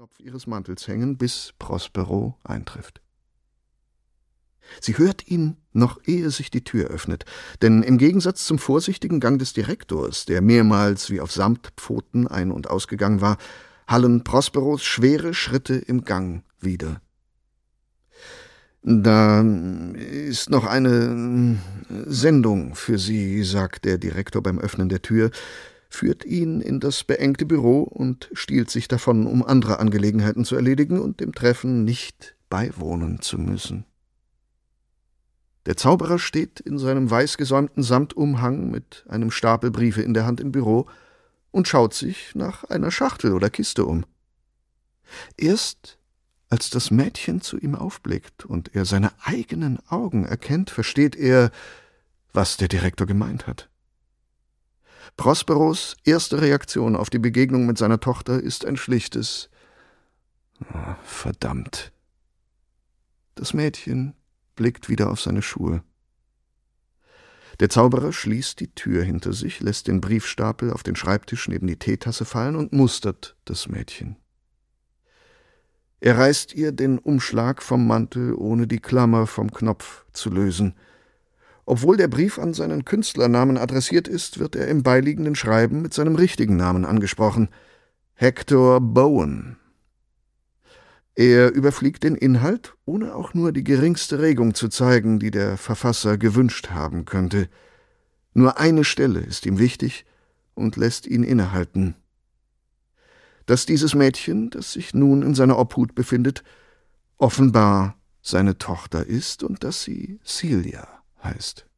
Knopf ihres Mantels hängen, bis Prospero eintrifft. Sie hört ihn, noch ehe sich die Tür öffnet, denn im Gegensatz zum vorsichtigen Gang des Direktors, der mehrmals wie auf Samtpfoten ein- und ausgegangen war, hallen Prosperos schwere Schritte im Gang wider. »Da ist noch eine Sendung für Sie«, sagt der Direktor beim Öffnen der Tür, führt ihn in das beengte Büro und stiehlt sich davon, um andere Angelegenheiten zu erledigen und dem Treffen nicht beiwohnen zu müssen. Der Zauberer steht in seinem weißgesäumten Samtumhang mit einem Stapel Briefe in der Hand im Büro und schaut sich nach einer Schachtel oder Kiste um. Erst als das Mädchen zu ihm aufblickt und er seine eigenen Augen erkennt, versteht er, was der Direktor gemeint hat. Prosperos erste Reaktion auf die Begegnung mit seiner Tochter ist ein schlichtes »Verdammt«. Das Mädchen blickt wieder auf seine Schuhe. Der Zauberer schließt die Tür hinter sich, lässt den Briefstapel auf den Schreibtisch neben die Teetasse fallen und mustert das Mädchen. Er reißt ihr den Umschlag vom Mantel, ohne die Klammer vom Knopf zu lösen. Obwohl der Brief an seinen Künstlernamen adressiert ist, wird er im beiliegenden Schreiben mit seinem richtigen Namen angesprochen: Hector Bowen. Er überfliegt den Inhalt, ohne auch nur die geringste Regung zu zeigen, die der Verfasser gewünscht haben könnte. Nur eine Stelle ist ihm wichtig und lässt ihn innehalten: Dass dieses Mädchen, das sich nun in seiner Obhut befindet, offenbar seine Tochter ist und dass sie Celia heißt.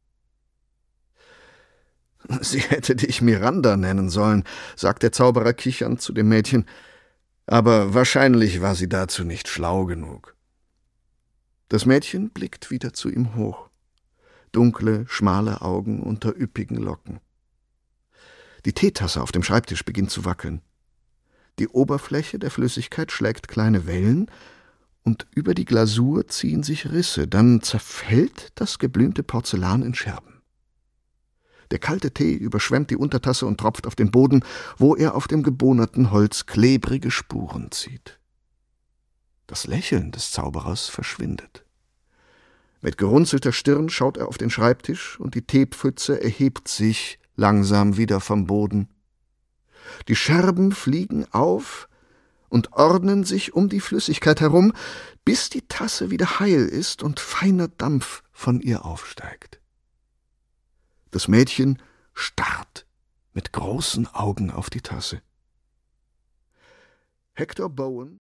»Sie hätte dich Miranda nennen sollen«, sagt der Zauberer kichernd zu dem Mädchen, »aber wahrscheinlich war sie dazu nicht schlau genug.« Das Mädchen blickt wieder zu ihm hoch. Dunkle, schmale Augen unter üppigen Locken. Die Teetasse auf dem Schreibtisch beginnt zu wackeln. Die Oberfläche der Flüssigkeit schlägt kleine Wellen, und über die Glasur ziehen sich Risse, dann zerfällt das geblümte Porzellan in Scherben. Der kalte Tee überschwemmt die Untertasse und tropft auf den Boden, wo er auf dem gebohnerten Holz klebrige Spuren zieht. Das Lächeln des Zauberers verschwindet. Mit gerunzelter Stirn schaut er auf den Schreibtisch, und die Teepfütze erhebt sich langsam wieder vom Boden. Die Scherben fliegen auf und ordnen sich um die Flüssigkeit herum, bis die Tasse wieder heil ist und feiner Dampf von ihr aufsteigt. Das Mädchen starrt mit großen Augen auf die Tasse. Hector Bowen